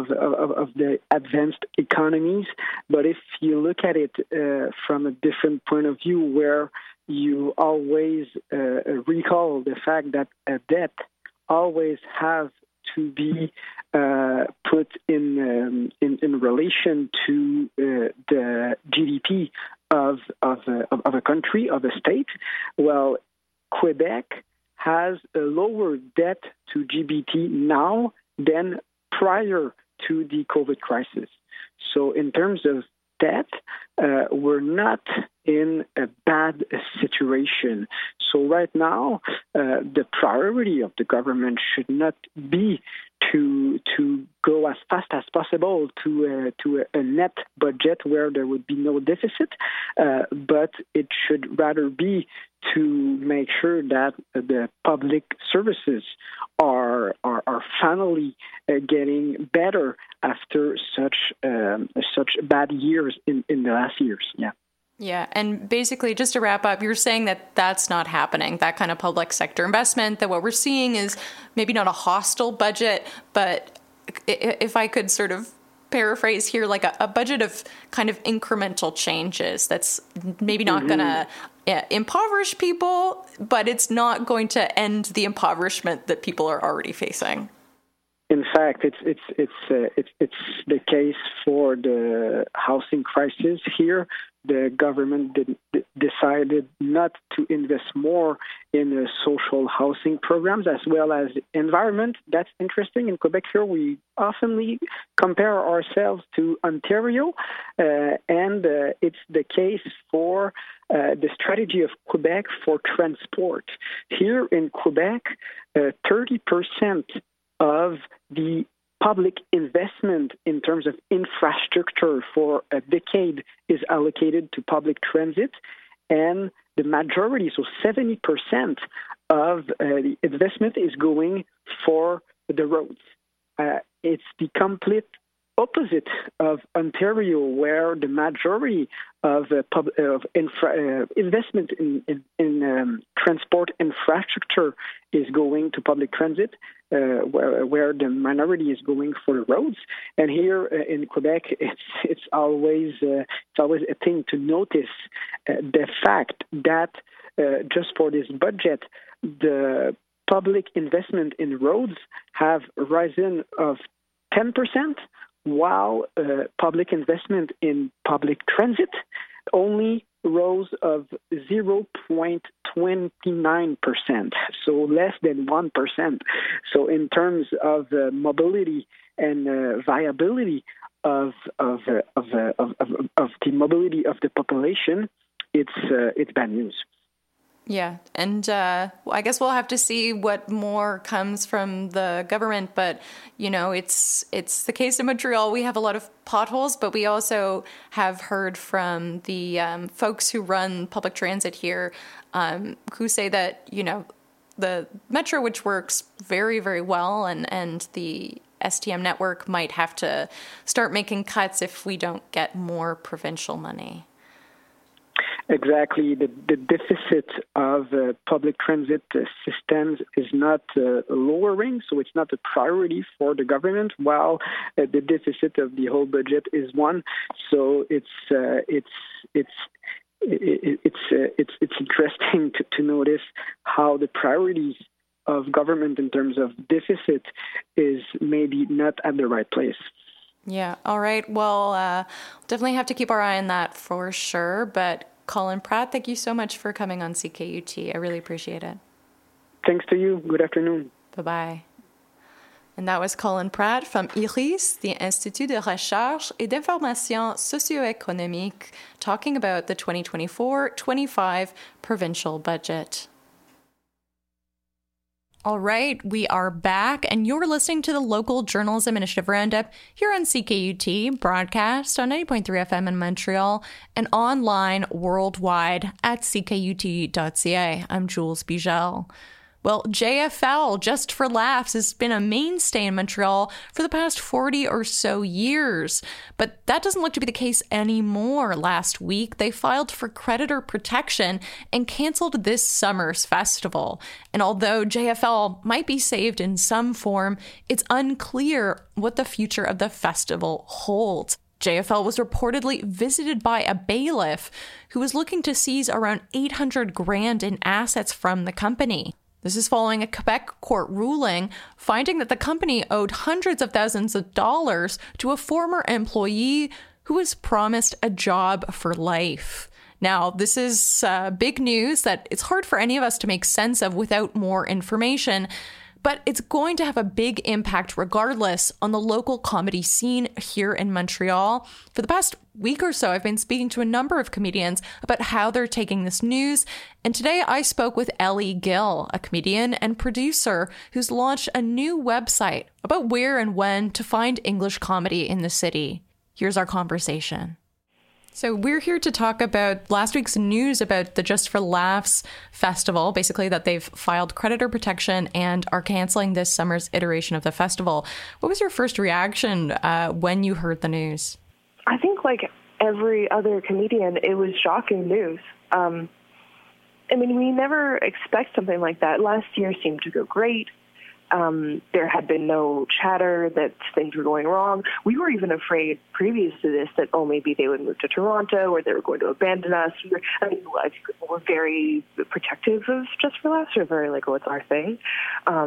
[SPEAKER 18] advanced economies. But if you look at it from a different point of view, where you always recall the fact that a debt always has to be put in relation to the GDP of a country, of a state. Well, Quebec has a lower debt to GDP now than prior to the COVID crisis. So in terms of debt, we're not in a bad situation. So right now, the priority of the government should not be to go as fast as possible to a net budget where there would be no deficit, but it should rather be to make sure that the public services are finally getting better after such bad years in the last years. Yeah.
[SPEAKER 5] Yeah, and basically, just to wrap up, you're saying that that's not happening, that kind of public sector investment, that what we're seeing is maybe not a hostile budget, but if I could sort of paraphrase here, a budget of kind of incremental changes that's maybe not going to impoverish people, but it's not going to end the impoverishment that people are already facing.
[SPEAKER 18] In fact, it's the case for the housing crisis here. The government decided not to invest more in social housing programs as well as environment. That's interesting. In Quebec here, we often compare ourselves to Ontario, and it's the case for the strategy of Quebec for transport. Here in Quebec, 30% of the public investment in terms of infrastructure for a decade is allocated to public transit, and the majority, so 70% of the investment is going for the roads. It's the complete opposite of Ontario, where the majority of investment in transport infrastructure is going to public transit, where the minority is going for the roads. And here in Quebec, it's always a thing to notice the fact that just for this budget, the public investment in roads have risen of 10%, while public investment in public transit only rose of 0.29%, so less than 1%. So in terms of mobility and viability of the mobility of the population, it's bad news.
[SPEAKER 5] Yeah, and I guess we'll have to see what more comes from the government. But, it's the case in Montreal. We have a lot of potholes, but we also have heard from the folks who run public transit here who say that, the Metro, which works very, very well, and the STM network might have to start making cuts if we don't get more provincial money.
[SPEAKER 18] Exactly. The deficit of public transit systems is not lowering, so it's not a priority for the government, while the deficit of the whole budget is one. So it's interesting to notice how the priorities of government in terms of deficit is maybe not at the right place.
[SPEAKER 5] Yeah. All right. Well, definitely have to keep our eye on that for sure. But Colin Pratt, thank you so much for coming on CKUT. I really appreciate it.
[SPEAKER 18] Thanks to you. Good afternoon.
[SPEAKER 5] Bye-bye. And that was Colin Pratt from IRIS, the Institut de Recherche et d'Information Socio-Économique, talking about the 2024-25 provincial budget. All right, we are back, and you're listening to the Local Journalism Initiative Roundup here on CKUT, broadcast on 90.3 FM in Montreal and online worldwide at ckut.ca. I'm Jules Bigel. Well, JFL, Just for Laughs, has been a mainstay in Montreal for the past 40 or so years. But that doesn't look to be the case anymore. Last week, they filed for creditor protection and canceled this summer's festival. And although JFL might be saved in some form, it's unclear what the future of the festival holds. JFL was reportedly visited by a bailiff who was looking to seize around $800,000 in assets from the company. This is following a Quebec court ruling finding that the company owed hundreds of thousands of dollars to a former employee who was promised a job for life. Now, this is big news that it's hard for any of us to make sense of without more information, but it's going to have a big impact regardless on the local comedy scene here in Montreal. For the past week or so, I've been speaking to a number of comedians about how they're taking this news. And today I spoke with Ellie Gill, a comedian and producer who's launched a new website about where and when to find English comedy in the city. Here's our conversation. So we're here to talk about last week's news about the Just for Laughs festival, basically that they've filed creditor protection and are canceling this summer's iteration of the festival. What was your first reaction when you heard the news?
[SPEAKER 19] I think like every other comedian, it was shocking news. I mean, we never expect something like that. Last year seemed to go great. There had been no chatter that things were going wrong. We were even afraid previous to this that, maybe they would move to Toronto or they were going to abandon us. I think we're very protective of Just for Laughs. We're very like, it's our thing. I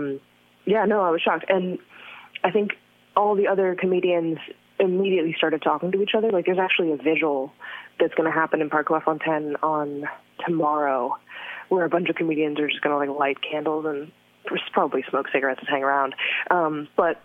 [SPEAKER 19] was shocked. And I think all the other comedians immediately started talking to each other. Like, there's actually a vigil that's going to happen in Parc LaFontaine on tomorrow where a bunch of comedians are just going to light candles and probably smoke cigarettes and hang around. But,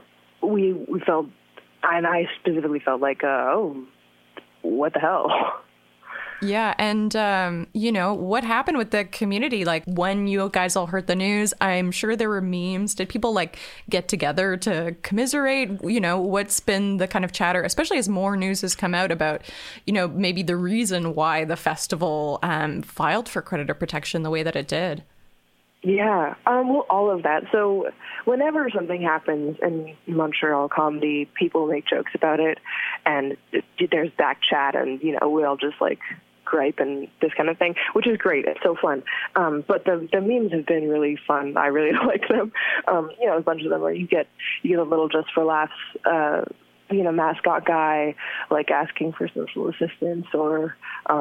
[SPEAKER 19] we felt, and I specifically felt like, what the hell?
[SPEAKER 5] Yeah. And, what happened with the community? Like, when you guys all heard the news, I'm sure there were memes. Did people get together to commiserate? What's been the kind of chatter, especially as more news has come out about, maybe the reason why the festival filed for creditor protection the way that it did?
[SPEAKER 19] Yeah, all of that. So whenever something happens in Montreal comedy, people make jokes about it, and there's back chat, and, we all just, gripe and this kind of thing, which is great. It's so fun. But the memes have been really fun. I really like them. A bunch of them where you get a little Just for Laughs, mascot guy, asking for social assistance or,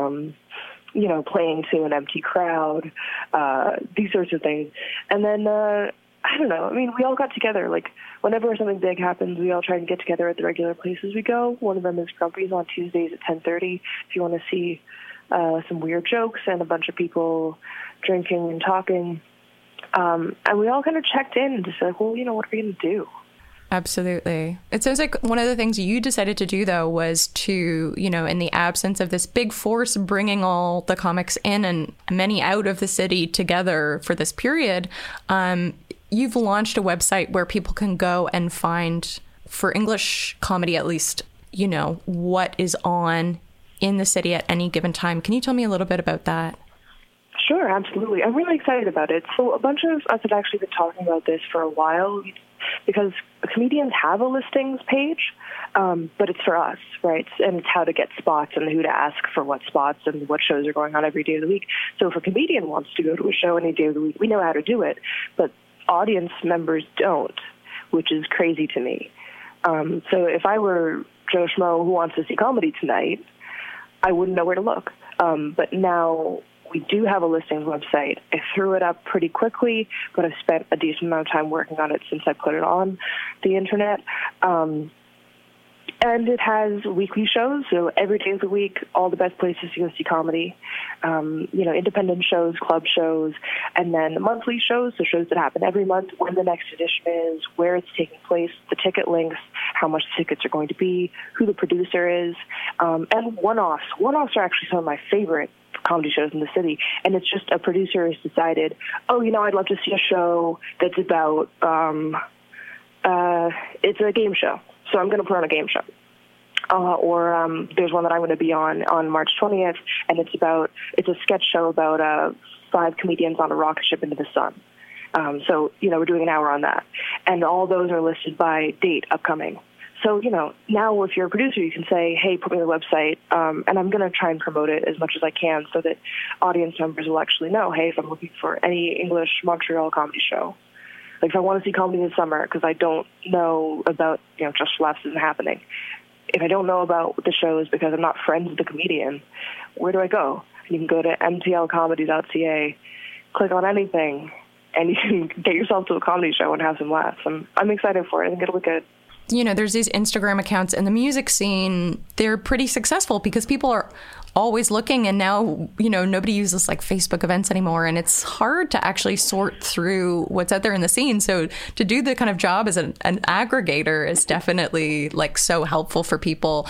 [SPEAKER 19] playing to an empty crowd, these sorts of things. And then, I don't know, we all got together. Whenever something big happens, we all try and get together at the regular places we go. One of them is Grumpy's on Tuesdays at 10:30 if you want to see some weird jokes and a bunch of people drinking and talking. And we all kind of checked in to say, what are we going to do?
[SPEAKER 5] Absolutely. It sounds like one of the things you decided to do, though, was to, in the absence of this big force bringing all the comics in and many out of the city together for this period, you've launched a website where people can go and find, for English comedy at least, what is on in the city at any given time. Can you tell me a little bit about that?
[SPEAKER 19] Sure, absolutely. I'm really excited about it. So a bunch of us have actually been talking about this for a while because comedians have a listings page, but it's for us, right? And it's how to get spots and who to ask for what spots and what shows are going on every day of the week. So if a comedian wants to go to a show any day of the week, we know how to do it, but audience members don't, which is crazy to me. So if I were Joe Schmo who wants to see comedy tonight, I wouldn't know where to look. But now we do have a listings website. I threw it up pretty quickly, but I've spent a decent amount of time working on it since I put it on the internet. And it has weekly shows, so every day of the week, all the best places to go see comedy. Independent shows, club shows, and then monthly shows, so shows that happen every month, when the next edition is, where it's taking place, the ticket links, how much tickets are going to be, who the producer is, and one-offs. One-offs are actually some of my favorite comedy shows in the city, and it's just a producer has decided, I'd love to see a show that's about, it's a game show. So I'm going to put on a game show. Or there's one that I'm going to be on March 20th, and it's a sketch show about 5 comedians on a rocket ship into the sun. So we're doing an hour on that. And all those are listed by date upcoming. So, now if you're a producer, you can say, hey, put me on the website, and I'm going to try and promote it as much as I can so that audience members will actually know, hey, if I'm looking for any English Montreal comedy show, like if I want to see comedy this summer because I don't know about, Just for Laughs isn't happening. If I don't know about the shows because I'm not friends with the comedian, where do I go? You can go to mtlcomedy.ca, click on anything, and you can get yourself to a comedy show and have some laughs. I'm excited for it. I think it'll look good.
[SPEAKER 5] There's these Instagram accounts in the music scene. They're pretty successful because people are always looking, and now, nobody uses like Facebook events anymore, and it's hard to actually sort through what's out there in the scene. So to do the kind of job as an aggregator is definitely like so helpful for people.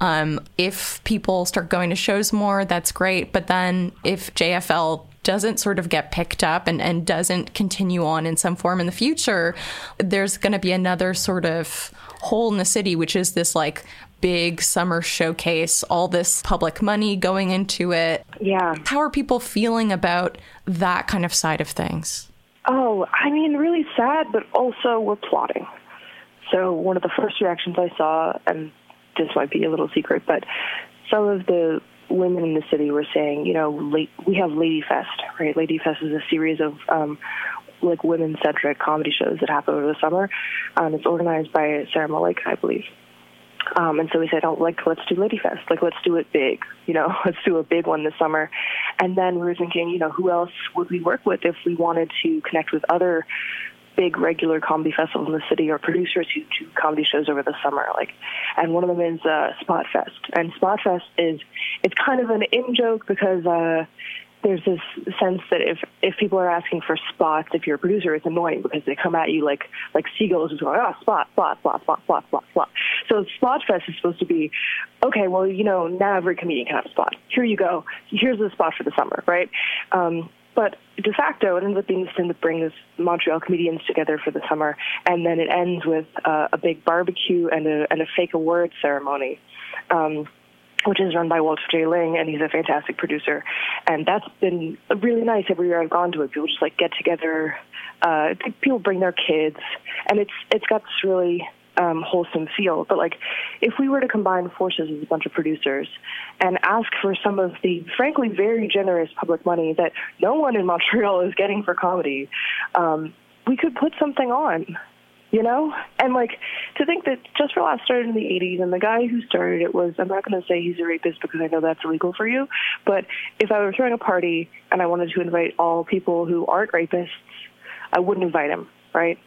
[SPEAKER 5] If people start going to shows more, that's great. But then if JFL doesn't sort of get picked up and doesn't continue on in some form in the future, there's going to be another sort of hole in the city, which is this like big summer showcase, all this public money going into it.
[SPEAKER 19] Yeah.
[SPEAKER 5] How are people feeling about that kind of side of things?
[SPEAKER 19] Oh, really sad, but also we're plotting. So one of the first reactions I saw, and this might be a little secret, but some of the women in the city were saying, we have Lady Fest, right? Lady Fest is a series of women-centric comedy shows that happen over the summer. It's organized by Sarah Malika, I believe. And so we said, let's do Lady Fest. Let's do it big. Let's do a big one this summer. And then we were thinking, who else would we work with if we wanted to connect with other big regular comedy festivals in the city or producers who do comedy shows over the summer. And one of them is Spot Fest. And Spot Fest it's kind of an in-joke because there's this sense that if people are asking for spots, if you're a producer, it's annoying because they come at you like seagulls who's going, spot, spot, spot, spot, spot, spot, spot. So Spot Fest is supposed to be, okay, well, now every comedian can have a spot. Here you go. Here's the spot for the summer, right? But de facto, it ends up being this thing that brings Montreal comedians together for the summer, and then it ends with a big barbecue and a fake award ceremony, which is run by Walter J. Ling, and he's a fantastic producer. And that's been really nice every year I've gone to it. People just get together, people bring their kids, and it's got this really wholesome feel. But if we were to combine forces as a bunch of producers and ask for some of the frankly very generous public money that no one in Montreal is getting for comedy, we could put something on, and to think that Just for Laughs started in the 80s, and the guy who started it was, I'm not going to say he's a rapist because I know that's illegal for you, but if I were throwing a party and I wanted to invite all people who aren't rapists, I wouldn't invite him, right?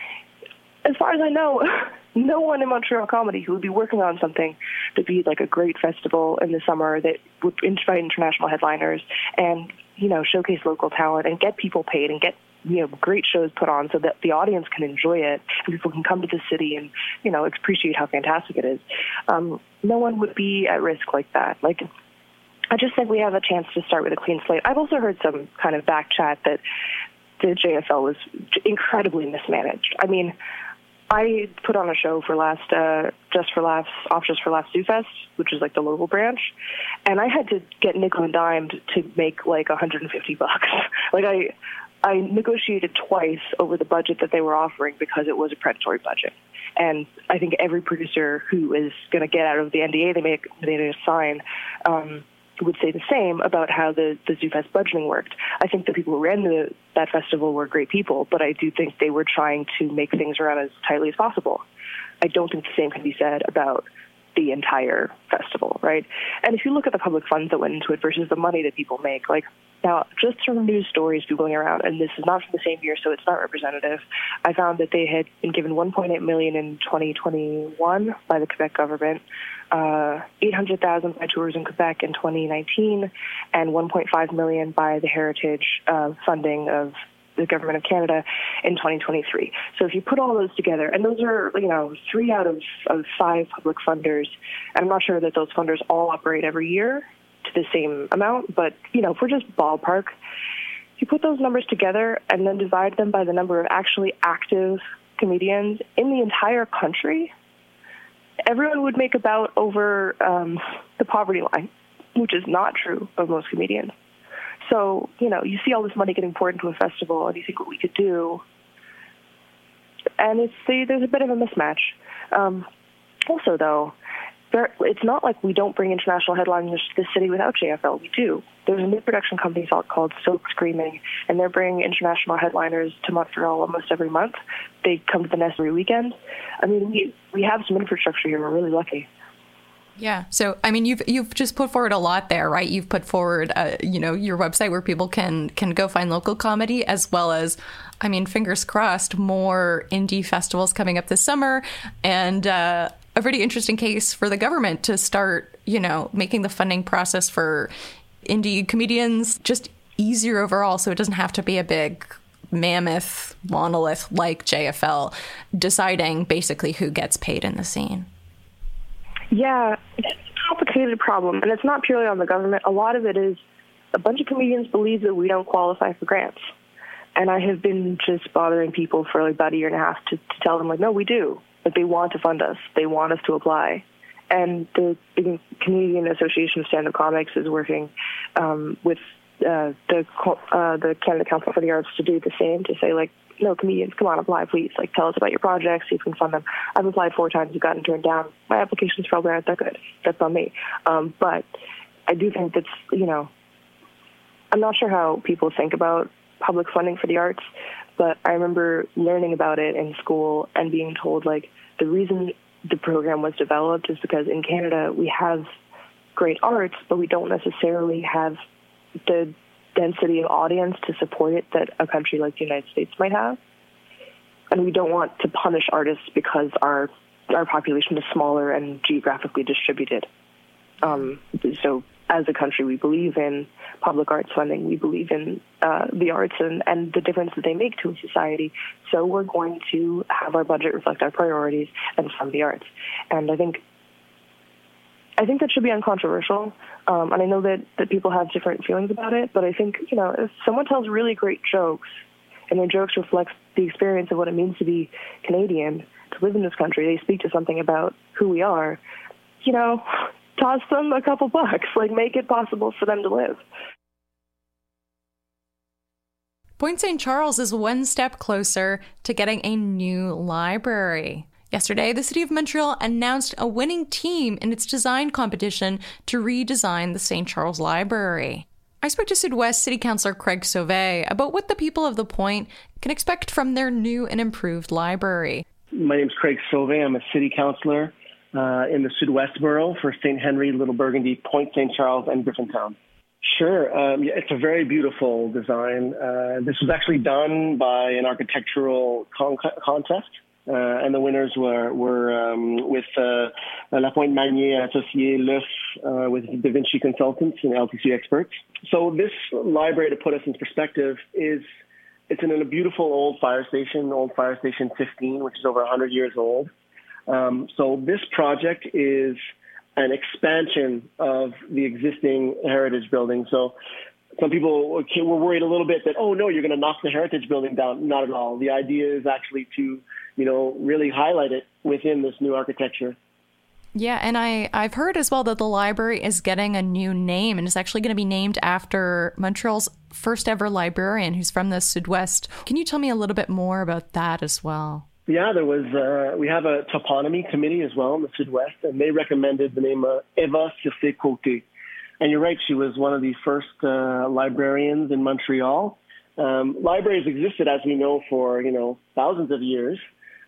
[SPEAKER 19] As far as I know, no one in Montreal comedy who would be working on something to be a great festival in the summer that would invite international headliners and, showcase local talent and get people paid and get, great shows put on so that the audience can enjoy it and people can come to the city and, appreciate how fantastic it is. No one would be at risk like that. I just think we have a chance to start with a clean slate. I've also heard some kind of back chat that the JFL was incredibly mismanaged. I put on a show for Just for Laughs ZooFest, which is the local branch, and I had to get nickel and dimed to make $150. I negotiated twice over the budget that they were offering because it was a predatory budget. And I think every producer who is going to get out of the NDA they sign would say the same about how the ZooFest budgeting worked. I think the people who ran that festival were great people, but I do think they were trying to make things run as tightly as possible. I don't think the same can be said about the entire festival, right? And if you look at the public funds that went into it versus the money that people make, like, now, just from news stories going around, and this is not from the same year, so it's not representative, I found that they had been given $1.8 million in 2021 by the Quebec government, $800,000 by Tourism Quebec in 2019, and $1.5 million by the Heritage funding of the Government of Canada in 2023. So if you put all those together, and those are, 3 out of 5 public funders, and I'm not sure that those funders all operate every year to the same amount, but, if we're just ballpark, you put those numbers together and then divide them by the number of actually active comedians in the entire country, everyone would make about over the poverty line, which is not true of most comedians. So, you see all this money getting poured into a festival, and you think what we could do, and there's a bit of a mismatch. Also, though, it's not like we don't bring international headliners to the city without JFL. We do. There's a new production company called Silk Screaming, and they're bringing international headliners to Montreal almost every month. They come to the Nest every weekend. I mean, we have some infrastructure here. We're really lucky.
[SPEAKER 5] Yeah. So, I mean, you've just put forward a lot there, right? You've put forward, your website where people can go find local comedy, as well as, I mean, fingers crossed, more indie festivals coming up this summer, and a pretty interesting case for the government to start, making the funding process for indie comedians just easier overall, so it doesn't have to be a big mammoth monolith like JFL deciding basically who gets paid in the scene.
[SPEAKER 19] Yeah, it's a complicated problem, and it's not purely on the government. A lot of it is a bunch of comedians believe that we don't qualify for grants. And I have been just bothering people for about a year and a half to tell them, no, we do. They want to fund us. They want us to apply. And the Canadian Association of Stand-Up Comics is working with the Canada Council for the Arts to do the same, to say, no, comedians, come on, apply, please. Tell us about your projects, see if we can fund them. I've applied 4 times, I've gotten turned down. My applications probably aren't that good. That's on me. But I do think that's, I'm not sure how people think about public funding for the arts, but I remember learning about it in school and being told, the reason the program was developed is because in Canada we have great arts, but we don't necessarily have the density of audience to support it that a country like the United States might have. And we don't want to punish artists because our population is smaller and geographically distributed. So as a country, we believe in public arts funding. We believe in the arts and the difference that they make to a society. So we're going to have our budget reflect our priorities and fund the arts. And I think that should be uncontroversial. And I know that people have different feelings about it, but I think, if someone tells really great jokes and their jokes reflect the experience of what it means to be Canadian, to live in this country, they speak to something about who we are, toss them a couple bucks, make it possible for them to live.
[SPEAKER 5] Point St. Charles is one step closer to getting a new library. Yesterday, the City of Montreal announced a winning team in its design competition to redesign the St. Charles Library. I spoke to Sud-Ouest City Councillor Craig Sauvé about what the people of the Point can expect from their new and improved library.
[SPEAKER 20] My name's Craig Sauvé. I'm a city councillor in the Sud-Ouest borough for St. Henry, Little Burgundy, Point St. Charles, and Griffintown. Sure. It's a very beautiful design. This was actually done by an architectural contest. And the winners were with La Pointe Magnier Associé Leuf with Da Vinci Consultants and LTC experts. So this library, to put us in perspective, it's in a beautiful old fire station 15, which is over 100 years old. So this project is an expansion of the existing heritage building. So some people were worried a little bit that, oh, no, you're going to knock the heritage building down. Not at all. The idea is actually to, really highlight it within this new architecture.
[SPEAKER 5] Yeah, and I've heard as well that the library is getting a new name, and it's actually going to be named after Montreal's first ever librarian who's from the Sud-Ouest. Can you tell me a little bit more about that as well?
[SPEAKER 20] Yeah, there was. We have a toponymy committee as well in the Sud-Ouest, and they recommended the name Eva Circé-Côté. And you're right, she was one of the first librarians in Montreal. Libraries existed, as we know, for thousands of years.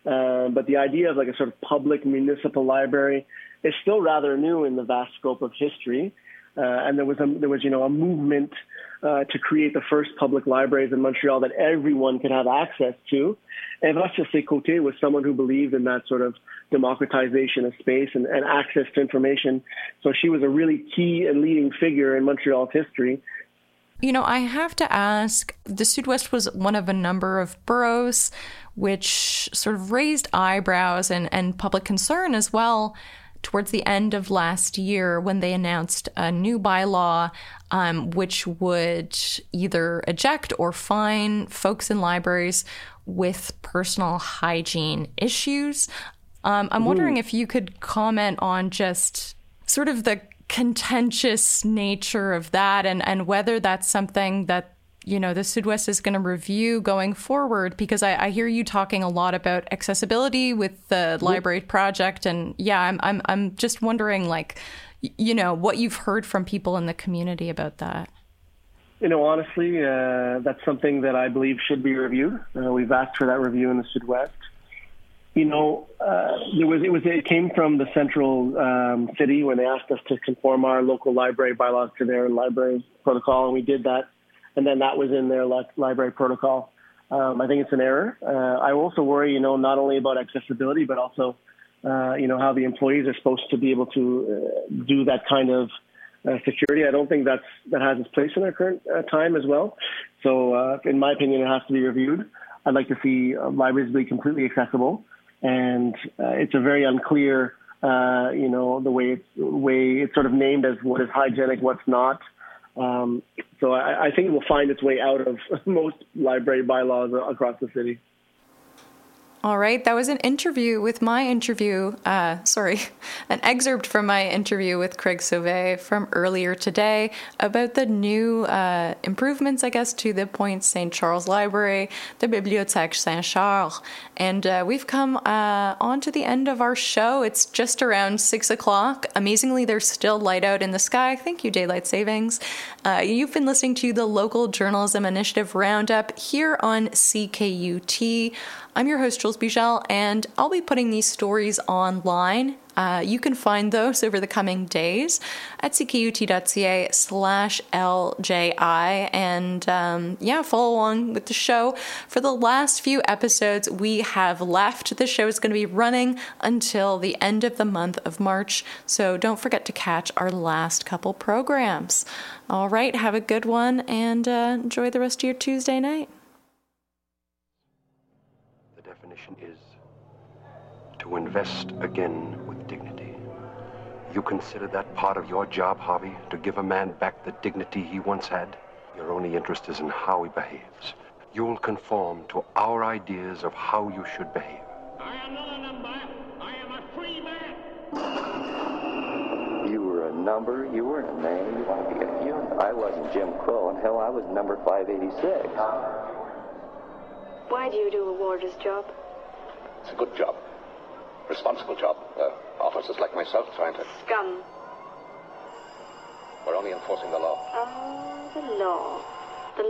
[SPEAKER 20] But the idea of like a sort of public municipal library is still rather new in the vast scope of history. And there was a movement to create the first public libraries in Montreal that everyone could have access to. And Evra Côté was someone who believed in that sort of democratization of space and access to information. So she was a really key and leading figure in Montreal's history.
[SPEAKER 5] You know, I have to ask, the Sud-Ouest was one of a number of boroughs which sort of raised eyebrows and public concern as well towards the end of last year when they announced a new bylaw which would either eject or fine folks in libraries with personal hygiene issues. I'm wondering if you could comment on just sort of the contentious nature of that and whether that's something that, you know, the Sud-Ouest is going to review going forward, because I hear you talking a lot about accessibility with the library project. And yeah, I'm just wondering, like, you know, what you've heard from people in the community about that.
[SPEAKER 20] You know, honestly, that's something that I believe should be reviewed. We've asked for that review in the Sud-Ouest. You know, it came from the central city when they asked us to conform our local library bylaws to their library protocol, and we did that. And then that was in their library protocol. I think it's an error. I also worry, you know, not only about accessibility, but also, you know, how the employees are supposed to be able to do that kind of security. I don't think that has its place in our current time as well. So in my opinion, it has to be reviewed. I'd like to see libraries be completely accessible. And it's a very unclear, you know, the way it's sort of named as what is hygienic, what's not. So I think it will find its way out of most library bylaws across the city.
[SPEAKER 5] All right. That was an excerpt from my interview with Craig Sauvé from earlier today about the new improvements, I guess, to the Pointe Saint Charles Library, the Bibliothèque Saint Charles. And we've come on to the end of our show. It's just around 6 o'clock. Amazingly, there's still light out in the sky. Thank you, Daylight Savings. You've been listening to the Local Journalism Initiative Roundup here on CKUT. I'm your host, Jules Bichel, and I'll be putting these stories online. You can find those over the coming days at ckut.ca/LJI. And follow along with the show. For the last few episodes we have left, the show is going to be running until the end of the month of March. So don't forget to catch our last couple programs. All right, have a good one and enjoy the rest of your Tuesday night.
[SPEAKER 21] Is to invest again with dignity. You consider that part of your job, Harvey, to give a man back the dignity he once had? Your only interest is in how he behaves. You'll conform to our ideas of how you should behave.
[SPEAKER 22] I am not a number. I am a free man.
[SPEAKER 23] You were a number. You weren't a name. You want to be a human. I wasn't Jim Crow, and hell, I was number 586.
[SPEAKER 24] Why do you do a warder's job?
[SPEAKER 25] It's a good job. Responsible job. Officers like myself trying to...
[SPEAKER 24] Scum.
[SPEAKER 25] We're only enforcing the law.
[SPEAKER 24] Oh, the law.